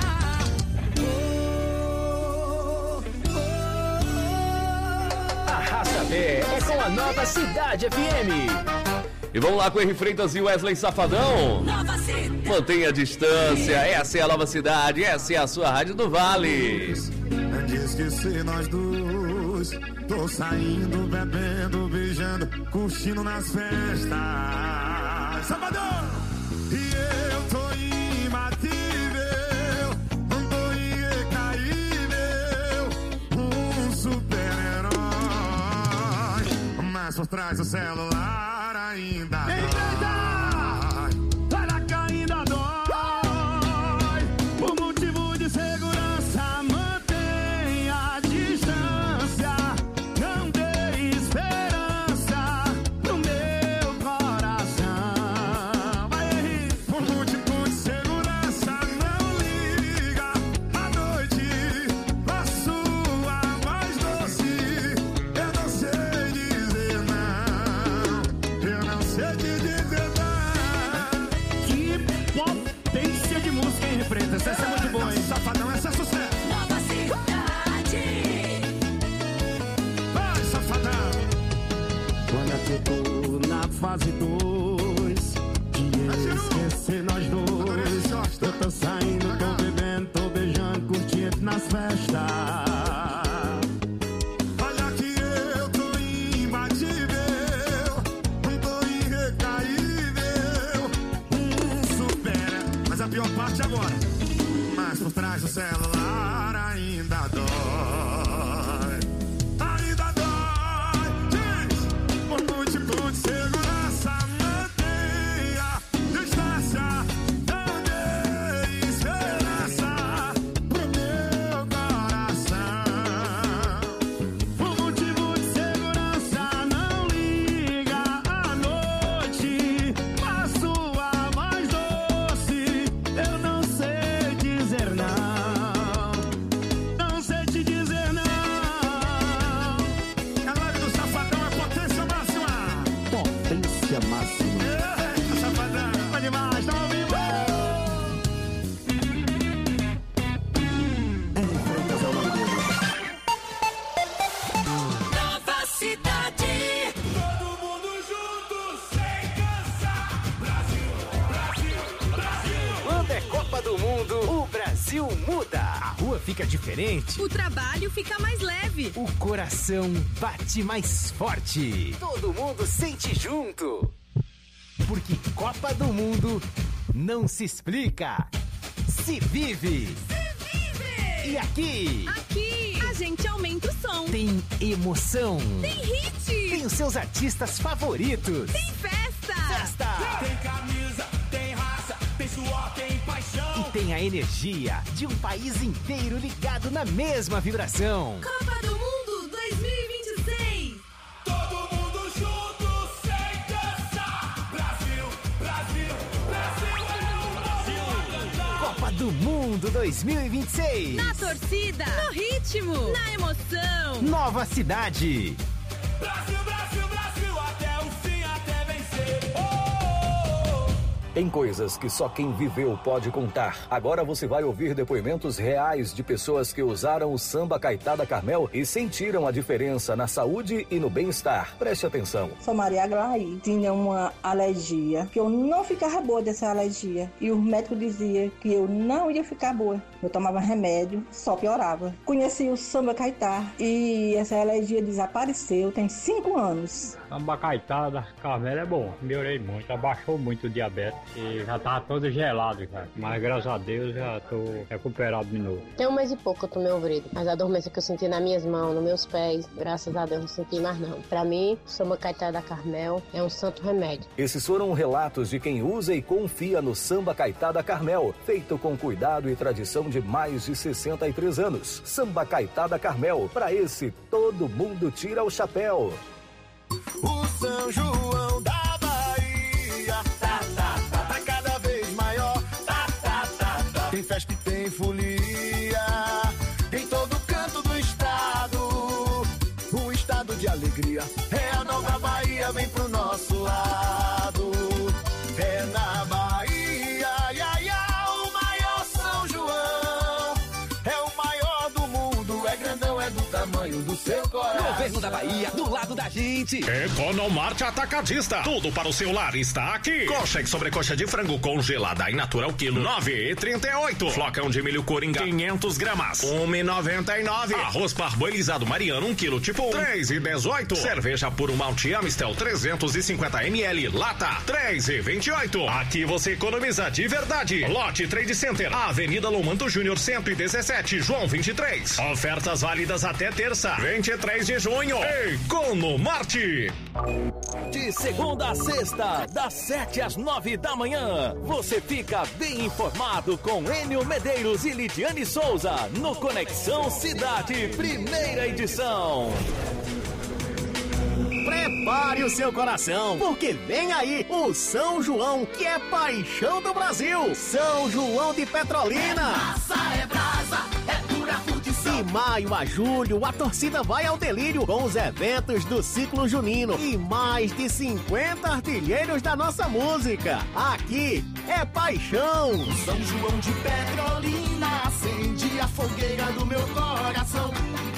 Speaker 7: Arrasta Pé é com a Nova Cidade FM.
Speaker 9: E vamos lá com Henri Freitas e Wesley Safadão.
Speaker 3: Nova Cidade.
Speaker 9: Mantenha a distância, essa é a Nova Cidade, essa é a sua Rádio do Vale.
Speaker 20: De esquecer nós dois. Tô saindo, bebendo, beijando, curtindo nas festas. Salvador! E eu tô imbatível, não tô irrecaível, um super-herói. Mas por trás do celular ainda dói. Para que ainda dói. Por motivo de segurança, mantenha a distância. Não dê esperança no meu coração. Vai, Henrique. Por motivo de segurança, não liga à noite. A sua voz doce, eu não sei dizer não. Eu não sei te dizer não. Que potência de música, hein, Freitas? Essa é muito boa, hein? Safadão, essa é sucesso.
Speaker 3: Nova Cidade.
Speaker 20: Vai, Safadão. Quando eu tô na fase 2, de esquecer nós dois. Eu tô saindo, tô bebendo, tô beijando, curtindo nas festas. Olha que eu tô imbatível, não tô irrecaível, super. Mas a pior parte agora. Mas por trás do celular ainda dói. Ainda dói. Diz, por múltiplo de segurança, mantenha distância. Não dê esperança pro
Speaker 4: do mundo, o Brasil muda. A rua fica diferente.
Speaker 5: O trabalho fica mais leve.
Speaker 4: O coração bate mais forte. Todo mundo sente junto. Porque Copa do Mundo não se explica, se vive. E aqui
Speaker 5: a gente aumenta o som.
Speaker 4: Tem emoção.
Speaker 5: Tem hit.
Speaker 4: Tem os seus artistas favoritos.
Speaker 5: Tem festa.
Speaker 1: Tem camisa, tem raça, tem suor, tem paixão.
Speaker 4: E tem a energia de um país inteiro ligado na mesma vibração.
Speaker 5: Copa do Mundo 2026.
Speaker 1: Todo mundo junto, sem cansar. Brasil, Brasil, Brasil é o Brasil a cantar.
Speaker 4: Copa do Mundo 2026.
Speaker 5: Na torcida, no ritmo, na emoção.
Speaker 4: Nova cidade.
Speaker 1: Brasil, Brasil, Brasil, até o fim, até vencer.
Speaker 15: Tem coisas que só quem viveu pode contar. Agora você vai ouvir depoimentos reais de pessoas que usaram o samba Caetá da Carmel e sentiram a diferença na saúde e no bem-estar. Preste atenção.
Speaker 21: Sou Maria Aglaí, tinha uma alergia, que eu não ficava boa dessa alergia. E os médicos diziam que eu não ia ficar boa. Eu tomava remédio, só piorava. Conheci o samba Caetá e essa alergia desapareceu, tem 5 anos.
Speaker 22: Samba Caetá da Carmel é bom, melhorei muito, abaixou muito o diabetes e já tava todo gelado, cara. Mas graças a Deus já tô recuperado de novo.
Speaker 23: Tem 1 mês e pouco que eu tomei o Vrido, mas a dormência que eu senti nas minhas mãos, nos meus pés, graças a Deus não senti mais não. Pra mim, o samba Caetá da Carmel é um santo remédio.
Speaker 15: Esses foram relatos de quem usa e confia no samba Caetá da Carmel, feito com cuidado e tradição de mais de 63 anos. Samba Caetá da Carmel, pra esse todo mundo tira o chapéu.
Speaker 2: O São João da Bahia tá cada vez maior. Tem festa e tem folia em todo canto do estado. Um estado de alegria. É a nova Bahia, vem pro nosso lado. É na Bahia, o maior São João. É o maior do mundo, é grandão, é do tamanho do seu coração.
Speaker 24: Governo da Bahia, do lado da gente.
Speaker 25: Economarte Atacadista. Tudo para o seu lar está aqui. Coxa e sobrecoxa de frango congelada e natural quilo 9,38. Flocão de milho Coringa 500 gramas 1,99. Arroz parboilizado Mariano 1 quilo tipo 3,18. Cerveja puro malte Amstel 350 ml lata 3,28. Aqui você economiza de verdade. Lote Trade Center, Avenida Lomanto Júnior 117, João 23. Ofertas válidas até terça, 23 de junho. Economarte.
Speaker 24: De segunda a sexta, das 7 às 9 da manhã, você fica bem informado com Enio Medeiros e Lidiane Souza no Conexão Cidade, primeira edição.
Speaker 11: Prepare o seu coração, porque vem aí o São João, que é paixão do Brasil. São João de Petrolina.
Speaker 2: Massa é brasa, é pura fudição.
Speaker 11: De maio a julho, a torcida vai ao delírio com os eventos do ciclo junino e mais de 50 artilheiros da nossa música. Aqui é paixão.
Speaker 2: São João de Petrolina acende a fogueira do meu coração.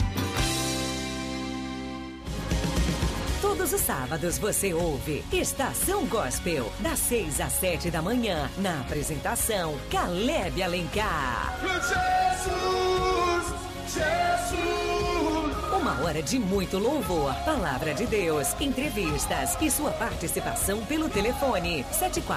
Speaker 26: Todos os sábados você ouve Estação Gospel, das 6 às 7 da manhã, na apresentação Caleb Alencar.
Speaker 2: Jesus, Jesus.
Speaker 26: Uma hora de muito louvor, palavra de Deus, entrevistas e sua participação pelo telefone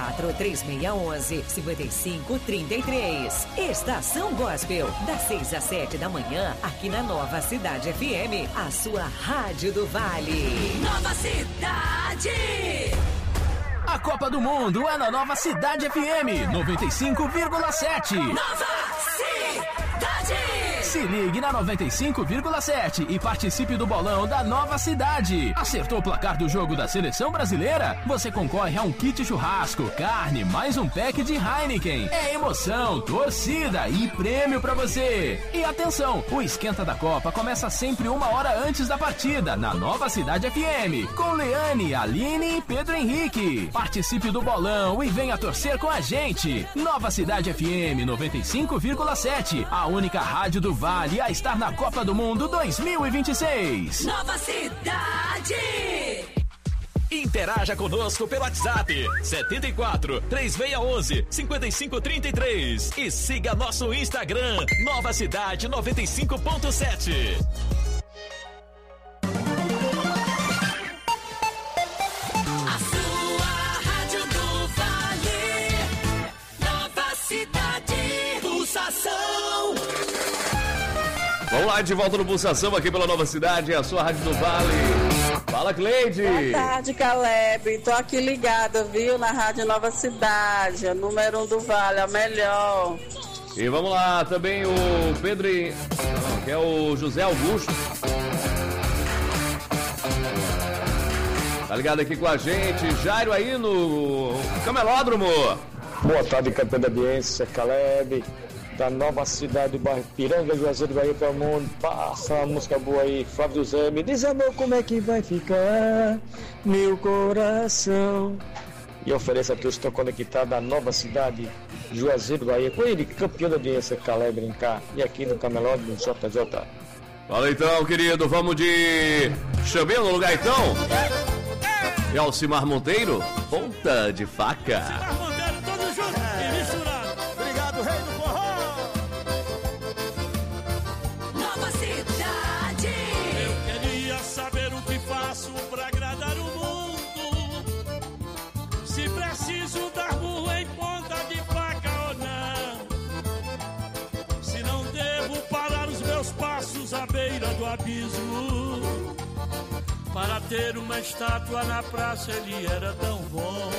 Speaker 26: 74-3611-5533. Estação Gospel, das 6 às 7 da manhã, aqui na Nova Cidade FM, a sua rádio do Vale.
Speaker 5: Nova Cidade!
Speaker 7: A Copa do Mundo é na Nova Cidade FM 95,7.
Speaker 5: Nova Cidade!
Speaker 7: Se ligue na 95,7 e participe do bolão da Nova Cidade. Acertou o placar do jogo da Seleção Brasileira? Você concorre a um kit churrasco, carne, mais um pack de Heineken. É emoção, torcida e prêmio pra você. E atenção, o Esquenta da Copa começa sempre 1 hora antes da partida, na Nova Cidade FM, com Leane, Aline e Pedro Henrique. Participe do bolão e venha torcer com a gente. Nova Cidade FM 95,7, a única rádio do Vale a estar na Copa do Mundo 2026.
Speaker 5: Nova Cidade!
Speaker 24: Interaja conosco pelo WhatsApp 74 3611 5533 e siga nosso Instagram Nova Cidade 95.7.
Speaker 3: A sua Rádio do Vale, Nova Cidade, Pulsação.
Speaker 9: Vamos lá, de volta no Pulsação aqui pela Nova Cidade, a sua Rádio do Vale. Fala, Cleide.
Speaker 6: Boa tarde, Caleb. Tô aqui ligada, viu, na Rádio Nova Cidade, a número 1 do Vale, a melhor.
Speaker 9: E vamos lá, também o Pedro, que é o José Augusto. Tá ligado aqui com a gente, Jairo aí no Camelódromo.
Speaker 8: Boa tarde, campeão da audiência, Caleb, da Nova Cidade, do bairro Piranga, Juazeiro, Bahia para o mundo. Passa uma música boa aí, Flávio Zé. Me diz, amor, como é que vai ficar meu coração? E oferece a todos que estão conectados da Nova Cidade, Juazeiro, Bahia, com ele, campeão da audiência, Caleb Brincar, e aqui no Camelódromo, do JJ.
Speaker 9: Fala então, querido, vamos de Chambinho no lugar então? E Alcimar Monteiro, ponta de faca.
Speaker 2: Todos juntos e misturados. Obrigado, rei do forró.
Speaker 3: Nova Cidade.
Speaker 2: Eu queria saber o que faço pra agradar o mundo. Se preciso dar burro em ponta de faca ou não. Se não devo parar os meus passos à beira do abismo. Para ter uma estátua na praça ele era tão bom.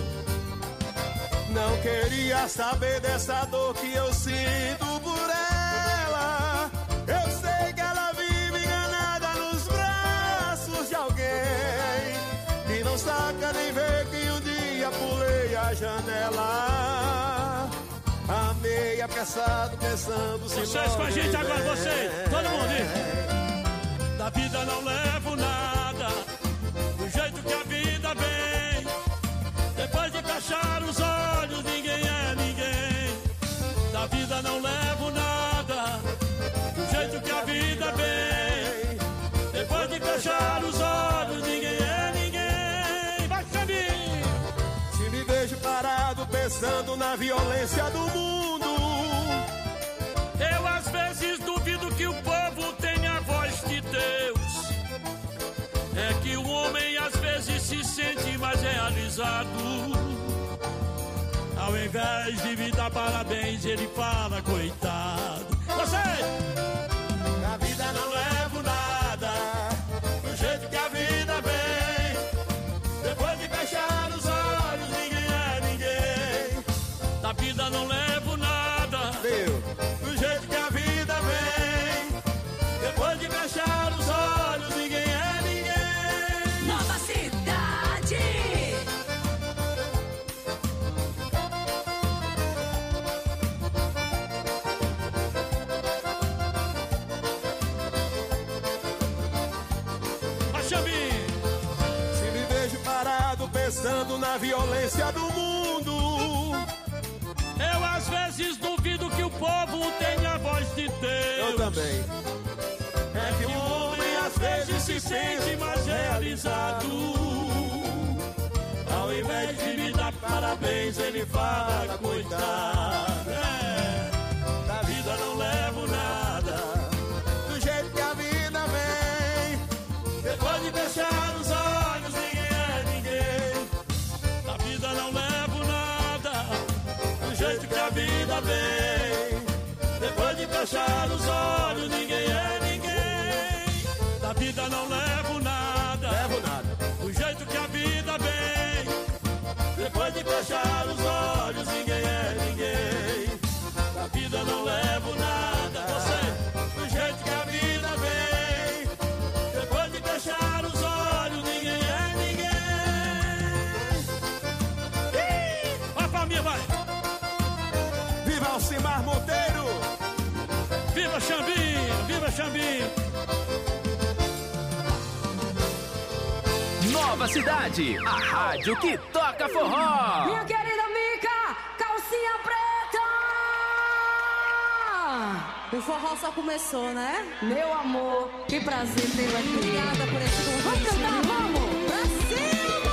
Speaker 2: Não queria saber dessa dor que eu sinto por ela. Eu sei que ela vive enganada nos braços de alguém que não saca nem vê que um dia pulei a janela. Amei apressado pensando se vocês com a gente agora, vocês, todo mundo aí. Da vida não levo nada, do jeito que a vida vem. Depois de fechar os olhos, ninguém é ninguém. Da vida não levo nada, do jeito que a vida vem. Depois de fechar os olhos, ninguém é ninguém. Vai, Xavi! Se me vejo parado pensando na violência do mundo, eu às vezes duvido que o povo tenha a voz de Deus. É que o homem às vezes se sente mais realizado. Ao invés de me dar parabéns, ele fala coitado. Você! Na vida não levo nada, do jeito que a vida vem. Depois de fechar os olhos, ninguém é ninguém. Da vida não levo nada, do jeito que a vida vem. Depois de fechar os olhos, ninguém é ninguém.
Speaker 3: Nova Cidade.
Speaker 2: Vai, Xavi! Se me vejo parado pensando na violência do mundo, eu às vezes duvido que o povo tenha a voz de Deus. Eu também. É que o homem às vezes se sente mais realizado. Ao invés de me dar parabéns, ele fala coitado. É, da vida não levo nada, do jeito que a vida vem. Depois de fechar os olhos, ninguém é ninguém. Da vida não levo nada, do jeito que a vida vem. Depois de fechar os olhos, ninguém é ninguém. Da vida não levo nada, do jeito que a vida vem. Depois de fechar os olhos, ninguém é ninguém. Da vida não levo nada, você, do jeito que a vida vem. Depois de fechar os olhos, ninguém é ninguém. Vai pra mim, vai! Viva Alcimar Monteiro! Viva Xambinho! Viva Xambinho!
Speaker 24: Nova Cidade, a rádio que toca forró.
Speaker 3: Minha querida Mica, calcinha preta!
Speaker 14: O forró só começou, né?
Speaker 3: Meu amor, que prazer tê-la aqui.
Speaker 14: Obrigada por esse convite.
Speaker 3: Vamos cantar, vamos!
Speaker 14: Pra cima!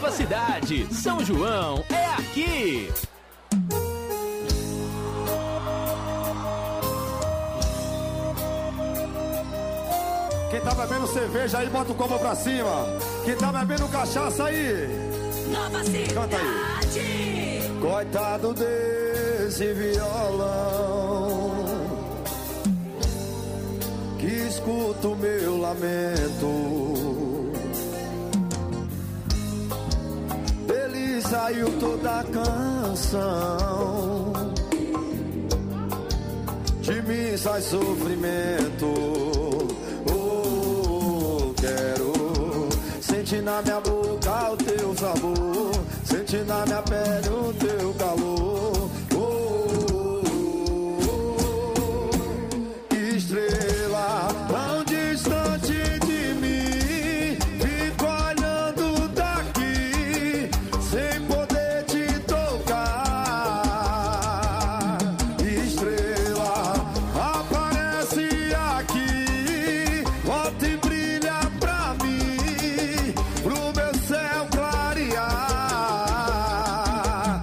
Speaker 7: nova cidade. São João é aqui.
Speaker 10: Quem tá bebendo cerveja aí, bota o copo pra cima. Quem tá bebendo cachaça aí,
Speaker 3: Nova cidade.
Speaker 10: canta aí. Coitado desse violão que escuta o meu lamento. Dele saiu toda a canção, de mim sai sofrimento. Quero sentir na minha boca o teu sabor, sentir na minha pele o teu calor. Estrela tão distante de mim, fico olhando daqui, sem poder te tocar. Estrela aparece aqui, volta e brilha pra mim, pro meu céu clarear.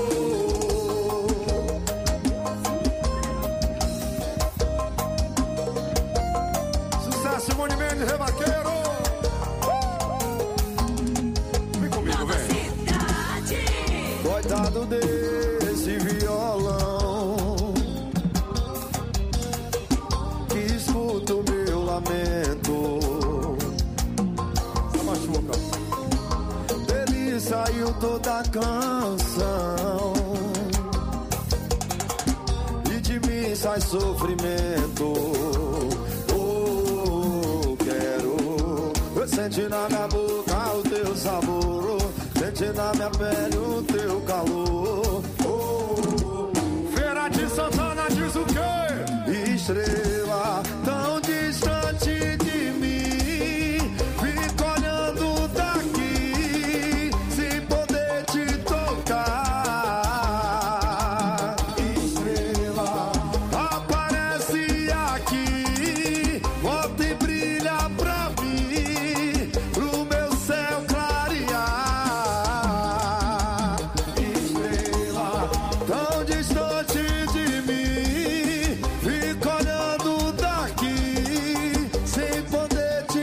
Speaker 10: Sucesso, Simone Mendes, Rebaqueiro. Vem comigo, vem. Coitado desse violão que escuta o meu lamento. Só machuca. Dele saiu toda a canção, e de mim sai sofrimento. Quero sentir na minha boca o teu sabor, sentir na minha pele o teu calor. Feira de Santana diz o quê? Estrela tão distante de mim, fico olhando daqui, sem poder te tocar. Estrela aparece aqui, volta e brilha pra mim, pro meu céu clarear. Estrela tão distante de mim, fico olhando daqui, sem poder te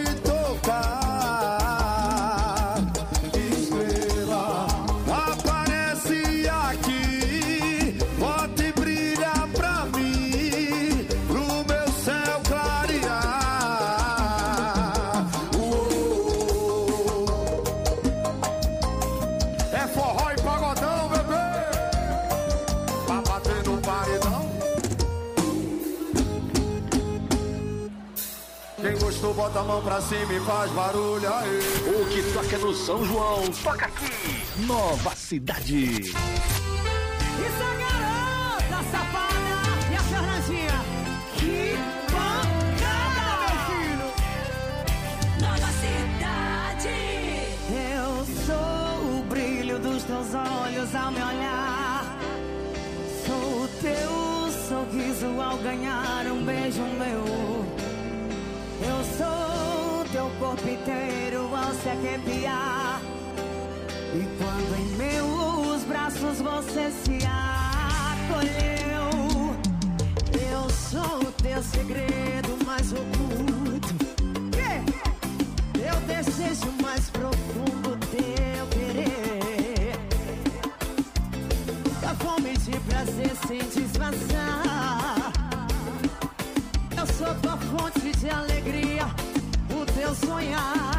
Speaker 10: tocar. Estrela aparece aqui, volta e brilha pra mim, pro meu céu clarear. É forró e pagodão, bebê, pra bater no paredão. Quem gostou, bota a mão pra cima e faz barulho aí.
Speaker 24: O que toca no São João, toca aqui. Nova Cidade.
Speaker 13: Isso é garota safada e a Fernandinha. Que pancada, meu filho.
Speaker 3: Nova cidade.
Speaker 13: Eu sou o brilho dos teus olhos ao me olhar. Sou o teu sorriso ao ganhar um beijo meu. Eu sou o teu corpo inteiro ao se arrepiar. E quando em meus braços você se acolheu, eu sou o teu segredo mais oculto. Eu desejo mais profundo teu querer. A fome de prazer sem disfarçar. Eu sou tua fonte de alegria, o teu sonhar.